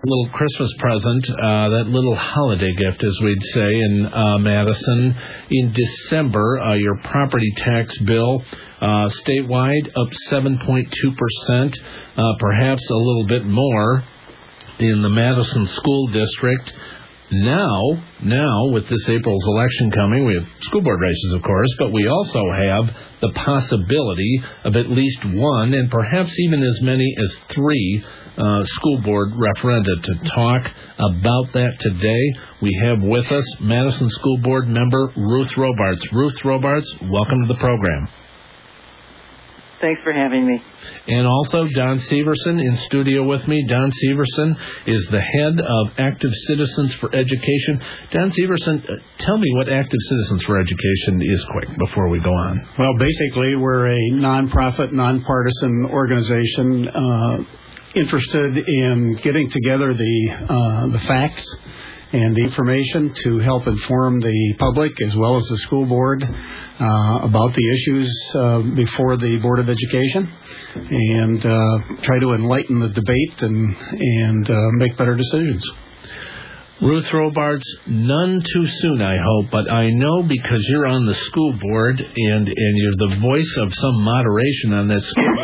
little Christmas present, that little holiday gift, as we'd say in Madison. In December, your property tax bill statewide up 7.2%, perhaps a little bit more in the Madison School District. Now, with this April's election coming, we have school board races, of course, but we also have the possibility of at least one and perhaps even as many as three school board referenda. To talk about that today, we have with us Madison School Board member Ruth Robarts. Ruth Robarts, welcome to the program. Thanks for having me. And also Don Severson in studio with me. Don Severson is the head of Active Citizens for Education. Don Severson, tell me what Active Citizens for Education is quick before we go on. Well, basically, we're a nonprofit, nonpartisan organization interested in getting together the facts and the information to help inform the public as well as the school board about the issues before the Board of Education, and try to enlighten the debate and make better decisions. Ruth Robarts, none too soon, I hope, but I know because you're on the school board and you're the voice of some moderation on that school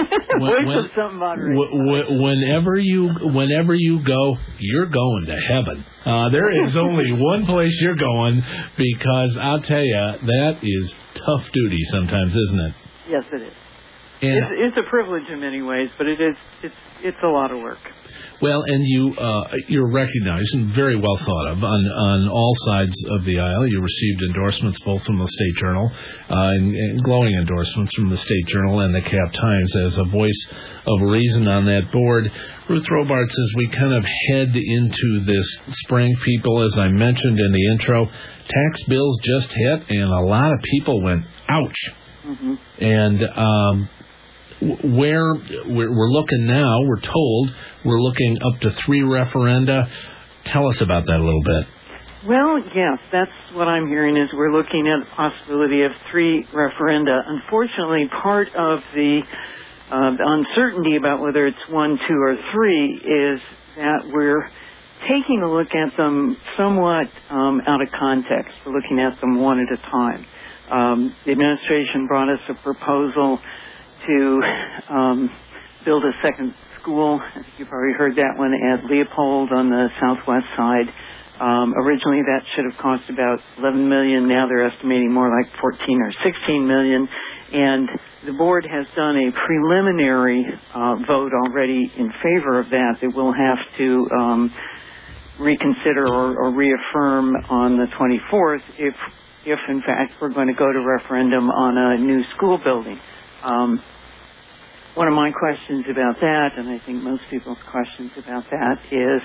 board. Whenever you go, you're going to heaven. There is only one place you're going, because I'll tell you, that is tough duty sometimes, isn't it? Yes, it is. It's a privilege in many ways, but it's a lot of work. Well, and you're recognized and very well thought of on all sides of the aisle. You received endorsements both from the State Journal and glowing endorsements from the State Journal and the Cap Times as a voice of reason on that board. Ruth Robarts, as we kind of head into this spring, people, as I mentioned in the intro, tax bills just hit, and a lot of people went, ouch. Mm-hmm. And where we're looking now, we're told we're looking up to 3 referenda. Tell us about that a little bit. Well, yes, that's what I'm hearing is we're looking at the possibility of 3 referenda. Unfortunately, part of the uncertainty about whether it's 1, 2, or 3 is that we're taking a look at them somewhat out of context. We're looking at them one at a time. The administration brought us a proposal to build a second school. I think you've already heard that one at Leopold on the southwest side. Originally, that should have cost about $11 million. Now they're estimating more like $14 or $16 million. And the board has done a preliminary vote already in favor of that. That we'll have to reconsider or reaffirm on the 24th if in fact we're going to go to referendum on a new school building. One of my questions about that, and I think most people's questions about that, is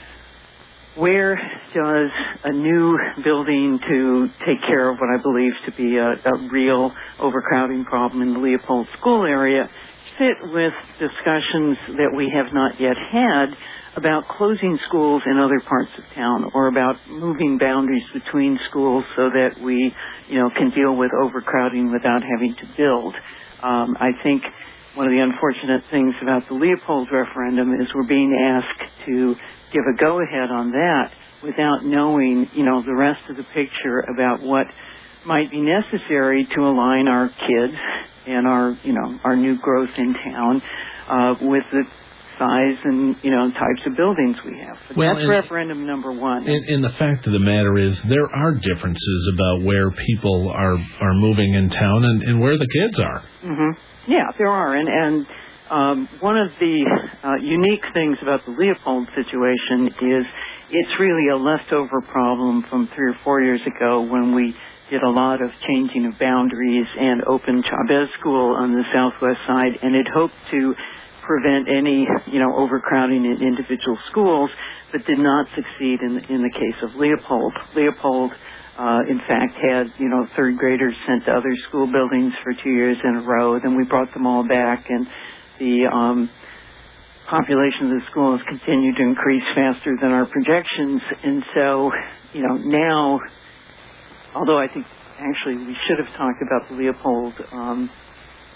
where does a new building to take care of what I believe to be a real overcrowding problem in the Leopold school area fit with discussions that we have not yet had about closing schools in other parts of town, or about moving boundaries between schools so that we, can deal with overcrowding without having to build. I think one of the unfortunate things about the Leopold referendum is we're being asked to give a go-ahead on that without knowing, the rest of the picture about what might be necessary to align our kids and our new growth in town with the size and, types of buildings we have. But that's referendum number 1. And the fact of the matter is there are differences about where people are moving in town and where the kids are. Mm-hmm. Yeah, there are. And one of the unique things about the Leopold situation is it's really a leftover problem from 3 or 4 years ago when we did a lot of changing of boundaries and opened Chavez School on the southwest side, and it hoped to prevent any, overcrowding in individual schools, but did not succeed in the case of Leopold. Leopold, in fact, had, third graders sent to other school buildings for 2 years in a row. Then we brought them all back, and the population of the school has continued to increase faster than our projections. And so, now, although I think actually we should have talked about the Leopold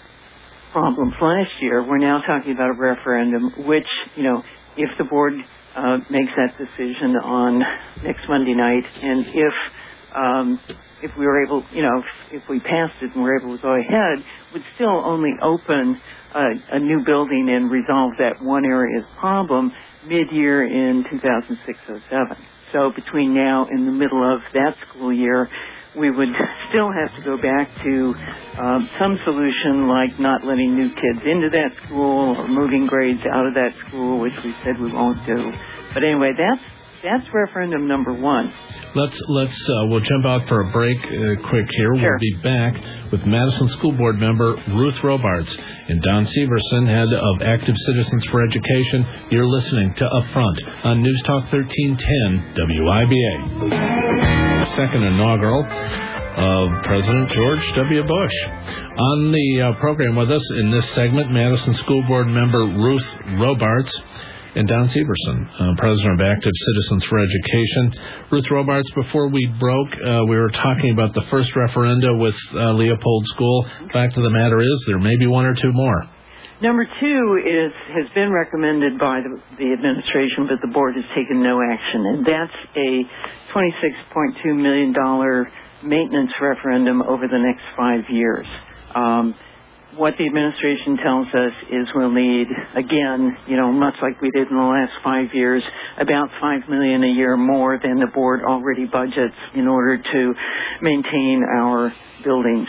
problems last year, we're now talking about a referendum which, if the board makes that decision on next Monday night. And if we were able, if we passed it and were able to go ahead, would still only open a new building and resolve that one area's problem mid-year in 2006-07. So between now and the middle of that school year, we would still have to go back to some solution like not letting new kids into that school or moving grades out of that school, which we said we won't do. But anyway, that's referendum number one. We'll jump out for a break quick here. Sure. We'll be back with Madison School Board member Ruth Robarts and Don Severson, head of Active Citizens for Education. You're listening to Upfront on News Talk 1310 WIBA. Second inaugural of President George W. Bush. On the program with us in this segment, Madison School Board member Ruth Robarts and Don Severson, president of Active Citizens for Education. Ruth Robarts, before we broke, we were talking about the first referenda with Leopold School. Fact of the matter is, there may be one or two more. Number two has been recommended by the administration, but the board has taken no action, and that's a $26.2 million maintenance referendum over the next 5 years. What the administration tells us is we'll need, again, much like we did in the last 5 years, about $5 million a year more than the board already budgets in order to maintain our buildings.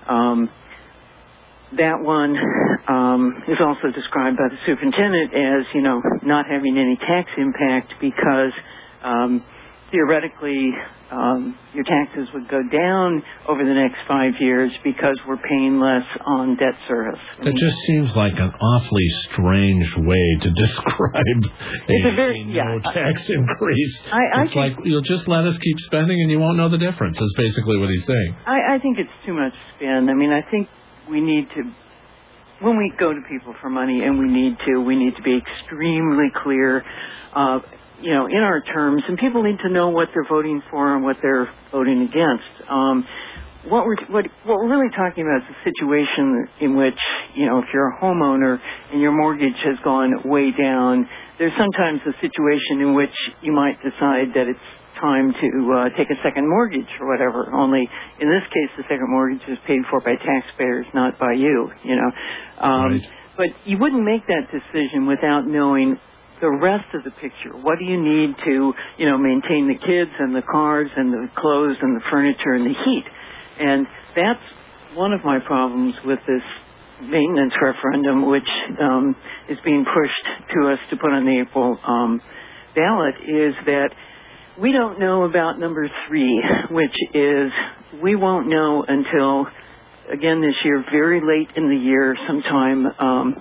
That one is also described by the superintendent as, not having any tax impact because theoretically your taxes would go down over the next 5 years because we're paying less on debt service. That just seems like an awfully strange way to describe a no tax increase. It's like, you'll just let us keep spending and you won't know the difference, is basically what he's saying. I think it's too much spin. I mean, I think we need to, when we go to people for money, and we need to be extremely clear in our terms, and people need to know what they're voting for and what they're voting against. What we're really talking about is a situation in which, if you're a homeowner and your mortgage has gone way down, there's sometimes a situation in which you might decide that it's time to take a second mortgage or whatever. Only in this case, the second mortgage is paid for by taxpayers, not by you. Right. But you wouldn't make that decision without knowing the rest of the picture. What do you need to, maintain the kids and the cars and the clothes and the furniture and the heat? And that's one of my problems with this maintenance referendum, which is being pushed to us to put on the April ballot, is that we don't know about number three, which is we won't know until, again this year, very late in the year, sometime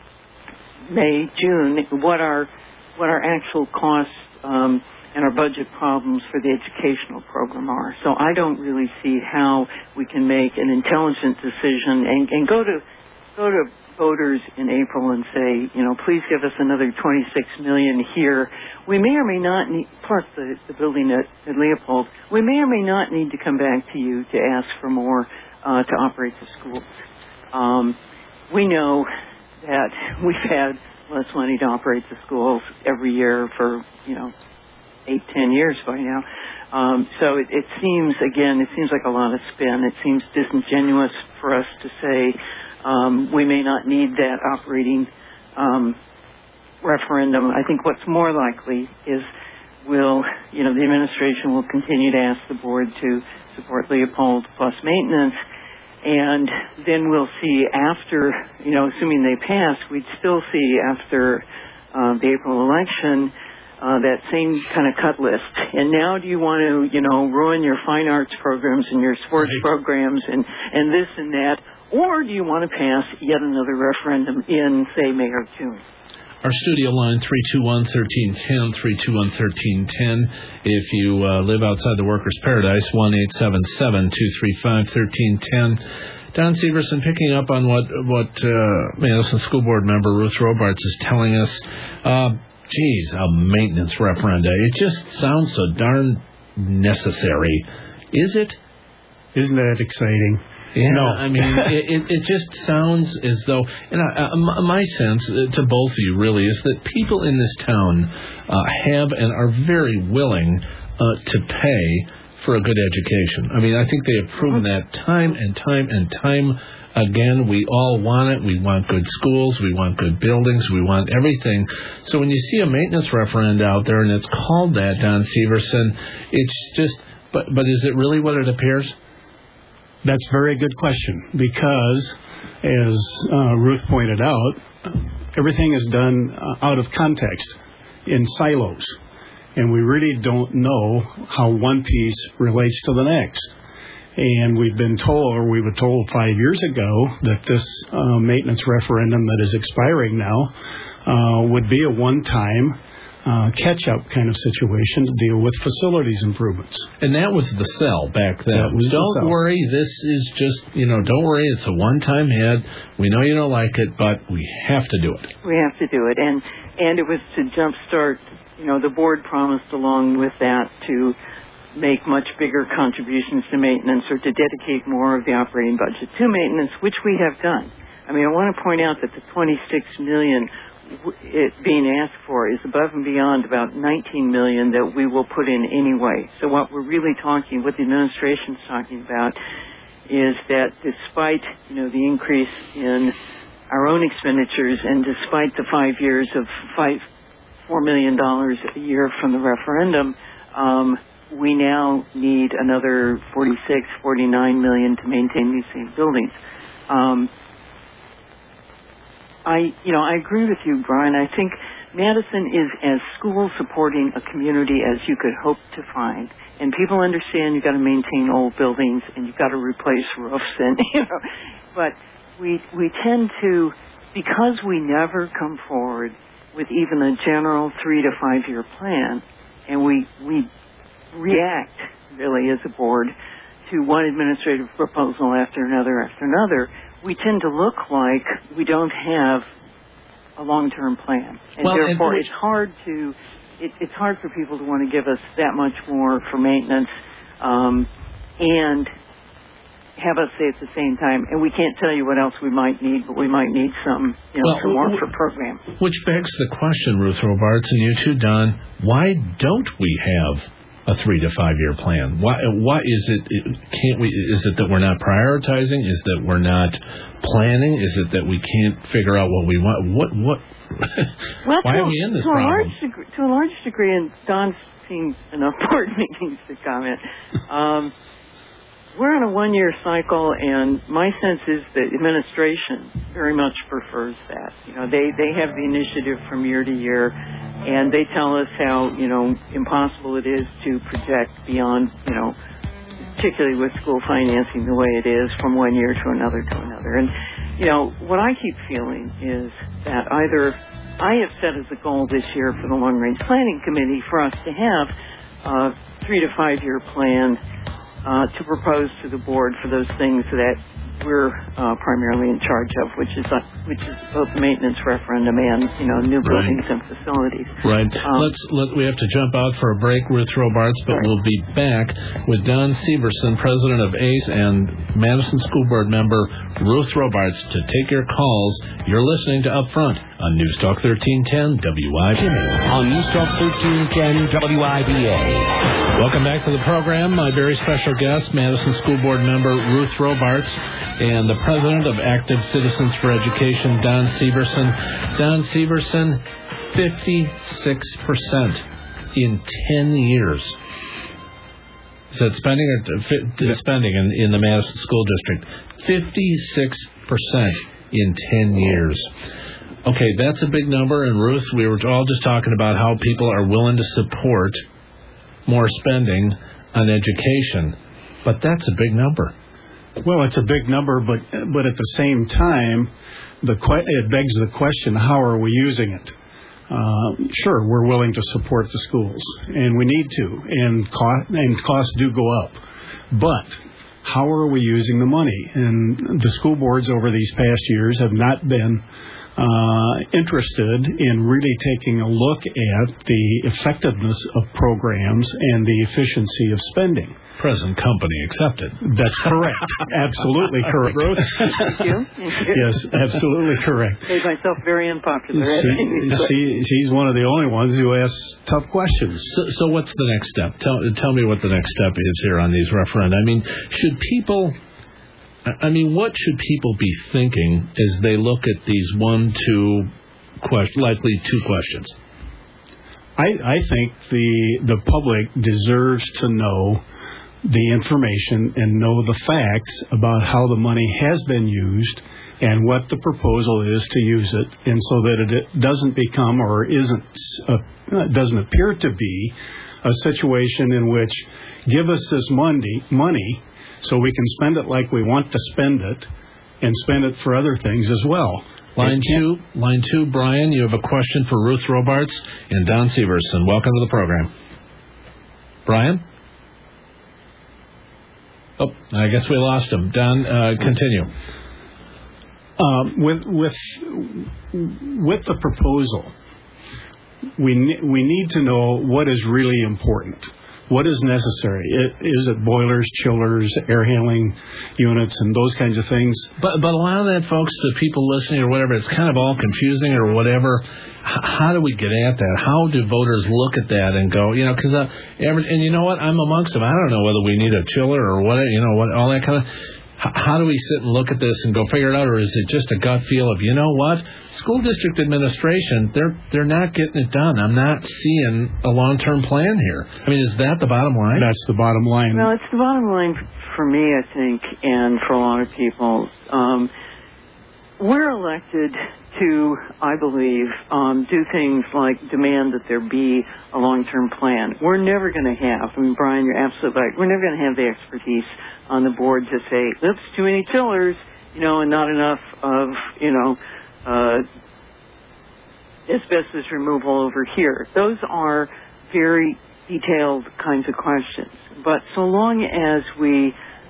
May, June, what our actual costs and our budget problems for the educational program are. So I don't really see how we can make an intelligent decision and go to voters in April and say, please give us another $26 million here. We may or may not need, plus the building at Leopold, we may or may not need to come back to you to ask for more to operate the schools. We know that we've had less money to operate the schools every year for, 8-10 years by now. So it seems like a lot of spin. It seems disingenuous for us to say we may not need that operating referendum. I think what's more likely is the administration will continue to ask the board to support Leopold plus maintenance. And then we'll see after, assuming they pass, we'd still see after the April election that same kind of cut list. And now do you want to, ruin your fine arts programs and your sports programs and this and that, or do you want to pass yet another referendum in, say, May or June? Our studio line, 321-1310, 321-1310. If you live outside the workers' paradise, 1-877-235-1310. Don Severson, picking up on what Madison School Board member Ruth Robarts is telling us, a maintenance referenda. It just sounds so darn necessary. Is it? Isn't that exciting? Yeah, no. I mean, it just sounds as though, and my sense to both of you really is that people in this town have and are very willing to pay for a good education. I mean, I think they have proven that time and time and time again. We all want it. We want good schools. We want good buildings. We want everything. So when you see a maintenance referendum out there and it's called that, Don Severson, it's just, but is it really what it appears? That's a very good question, because, as Ruth pointed out, everything is done out of context, in silos, and we really don't know how one piece relates to the next. And we were told 5 years ago that this maintenance referendum that is expiring now would be a one-time catch-up kind of situation to deal with facilities improvements. And that was the sell back then. Don't worry, this is just, don't worry, it's a one-time hit. We know you don't like it, but we have to do it. We have to do it. And it was to jumpstart, the board promised along with that to make much bigger contributions to maintenance, or to dedicate more of the operating budget to maintenance, which we have done. I mean, I want to point out that the $26 million it being asked for is above and beyond about $19 million that we will put in anyway. So what we're really what the administration's talking about, is that despite, the increase in our own expenditures, and despite the 5 years of $4 million a year from the referendum, we now need another $49 million to maintain these same buildings. I agree with you, Brian. I think Madison is as school supporting a community as you could hope to find. And people understand you've got to maintain old buildings and you've got to replace roofs, and but we tend to, because we never come forward with even a general 3 to 5 year plan, and we react really as a board to one administrative proposal after another, we tend to look like we don't have a long-term plan, and therefore it's hard for people to want to give us that much more for maintenance, and have us say at the same time, and we can't tell you what else we might need, but we might need some, some more for program. Which begs the question, Ruth Robarts, and you too, Don, why don't we have a 3 to 5 year plan? Why is it? Can't we? Is it that we're not prioritizing? Is that we're not planning? Is it that we can't figure out what we want? What? Well, why are we in this problem? To a large degree, and Don's seen enough board meetings to comment. We're on a 1 year cycle, and my sense is that administration very much prefers that. They have the initiative from year to year, and they tell us how, impossible it is to project beyond, particularly with school financing the way it is, from 1 year to another. And, what I keep feeling is that either I have set as a goal this year for the Long Range Planning Committee for us to have a 3 to 5 year plan to propose to the board for those things that we're primarily in charge of, which is both maintenance referendum and new buildings and facilities. Right. We have to jump out for a break, Ruth Robarts, but we'll be back with Don Severson, president of ACE, and Madison School Board member Ruth Robarts to take your calls. You're listening to Upfront on News Talk 1310 WIBA. On News Talk 1310 WIBA. Welcome back to the program. My very special guest, Madison School Board member Ruth Robarts, and the president of Active Citizens for Education, Don Severson. Don Severson, 56% in 10 years. Is that spending in the Madison School District? 56% in 10 years. Okay, that's a big number. And Ruth, we were all just talking about how people are willing to support more spending on education. But that's a big number. Well, it's a big number, but at the same time, it begs the question, how are we using it? Sure, we're willing to support the schools, and we need to, and costs do go up. But how are we using the money? And the school boards over these past years have not been interested in really taking a look at the effectiveness of programs and the efficiency of spending. Present company accepted. That's correct. Absolutely correct. Thank you. Yes, absolutely correct. Made myself very unpopular. She's one of the only ones who asks tough questions. So what's the next step? Tell me what the next step is here on these referenda. What should people be thinking as they look at these likely two questions? I think the public deserves to know the information and know the facts about how the money has been used and what the proposal is to use it, and so that it doesn't become or doesn't appear to be a situation in which give us this money so we can spend it like we want to spend it and spend it for other things as well. Line two, Brian, you have a question for Ruth Robarts and Don Severson. Welcome to the program. Brian? Oh, I guess we lost him. Don, continue. With the proposal, we need to know what is really important. What is necessary? Is it boilers, chillers, air handling units, and those kinds of things? But a lot of that, folks, to people listening or whatever, it's kind of all confusing or whatever. How do we get at that? How do voters look at that and go, because and you know what? I'm amongst them. I don't know whether we need a chiller or what, all that kind of. How do we sit and look at this and go figure it out, or is it just a gut feel of, school district administration, they're not getting it done. I'm not seeing a long-term plan here. Is that the bottom line? That's the bottom line. Well, it's the bottom line for me, I think, and for a lot of people. We're elected to, I believe, do things like demand that there be a long-term plan. We're never going to have, Brian, you're absolutely right, we're never going to have the expertise on the board to say, oops, too many chillers, and not enough of, asbestos removal over here. Those are very detailed kinds of questions. But so long as we,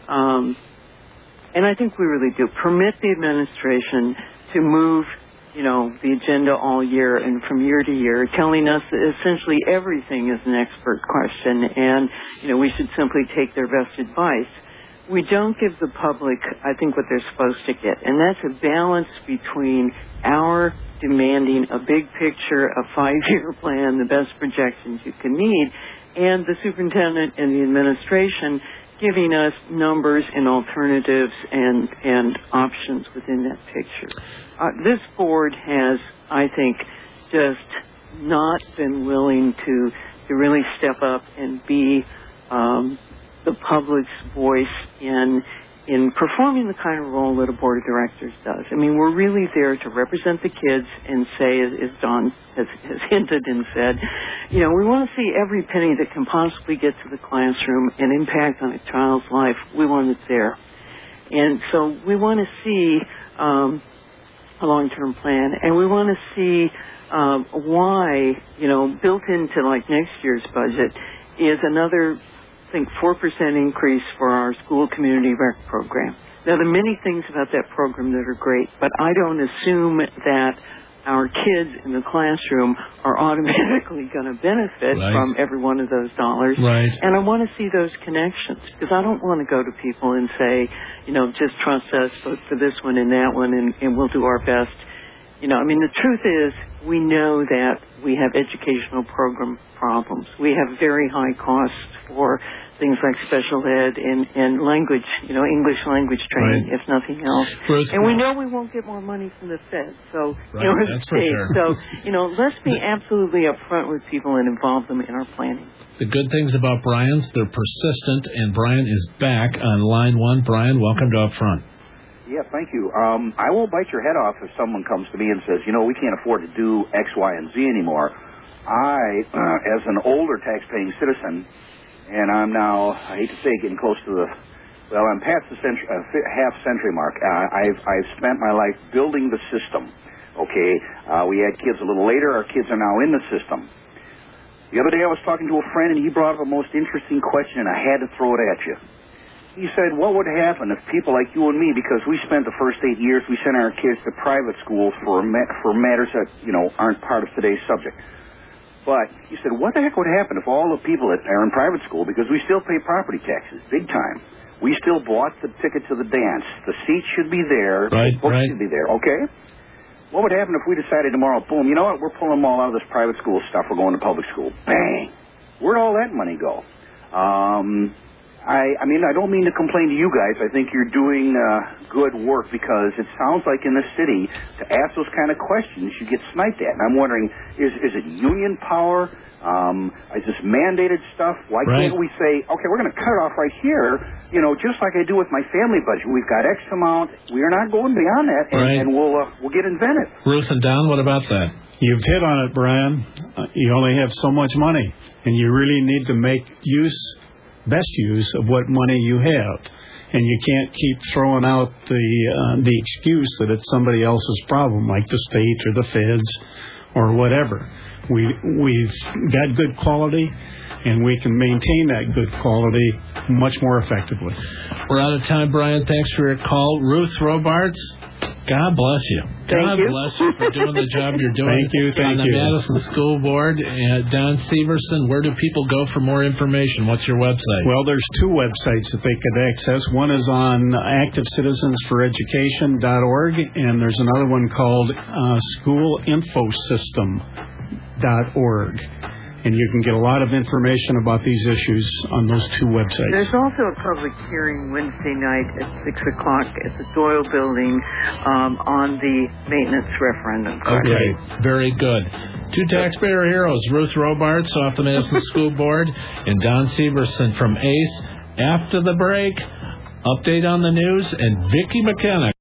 and I think we really do, permit the administration to move, the agenda all year and from year to year, telling us that essentially everything is an expert question and, we should simply take their best advice. We don't give the public, I think, what they're supposed to get, and that's a balance between our demanding a big picture, a 5-year plan, the best projections you can need, and the superintendent and the administration giving us numbers and alternatives and options within that picture. This board has, I think, just not been willing to really step up and be the public's voice in performing the kind of role that a board of directors does. We're really there to represent the kids and say, as Don has hinted and said, we want to see every penny that can possibly get to the classroom and impact on a child's life. We want it there. And so we want to see a long-term plan, and we want to see why, built into next year's budget is another, I think, 4% increase for our school community rec program. Now, there are many things about that program that are great, but I don't assume that our kids in the classroom are automatically going to benefit from every one of those dollars. Right. And I want to see those connections, because I don't want to go to people and say, just trust us, vote for this one and that one, and we'll do our best. The truth is, we know that we have educational program problems. We have very high costs for things like special ed and language, English language training, if nothing else. And we know we won't get more money from the Fed, so, or the state. Sure. So, let's be absolutely upfront with people and involve them in our planning. The good things about Brian's, they're persistent, and Brian is back on line one. Brian, welcome to Upfront. Yeah, thank you. I won't bite your head off if someone comes to me and says, we can't afford to do X, Y, and Z anymore. I, as an older tax-paying citizen, and I'm now, I hate to say, getting close to I'm past the half-century mark. I've spent my life building the system, okay? We had kids a little later. Our kids are now in the system. The other day I was talking to a friend, and he brought up a most interesting question, and I had to throw it at you. he said, what would happen if people like you and me, because we spent the first 8 years, we sent our kids to private schools for matters that, aren't part of today's subject. But he said, what the heck would happen if all the people that are in private school, because we still pay property taxes, big time, we still bought the ticket to the dance, the seats should be there, the books should be there, okay? What would happen if we decided tomorrow, boom, you know what, we're pulling them all out of this private school stuff, we're going to public school. Bang! Where'd all that money go? I mean, I don't mean to complain to you guys. I think you're doing good work, because it sounds like in the city, to ask those kind of questions, you get sniped at. And I'm wondering, is it union power? Is this mandated stuff? Why can't we say, okay, we're going to cut it off right here, just like I do with my family budget. We've got X amount. We are not going beyond that, and we'll get inventive. Ruth and Don, what about that? You've hit on it, Brian. You only have so much money, and you really need to make best use of what money you have. And you can't keep throwing out the excuse that it's somebody else's problem, like the state or the feds or whatever. We've got good quality, and we can maintain that good quality much more effectively. We're out of time, Brian. Thanks for your call. Ruth Robarts, God bless you. God bless you for doing the job you're doing. Thank you. On the Madison School Board. Don Severson, where do people go for more information? What's your website? Well, there's two websites that they could access. One is on activecitizensforeducation.org, and there's another one called schoolinfosystem.org. And you can get a lot of information about these issues on those two websites. There's also a public hearing Wednesday night at 6 o'clock at the Doyle Building on the maintenance referendum. Okay, very good. Two taxpayer heroes, Ruth Robarts off the Madison School Board and Don Severson from ACE. After the break, update on the news, and Vicki McKenna.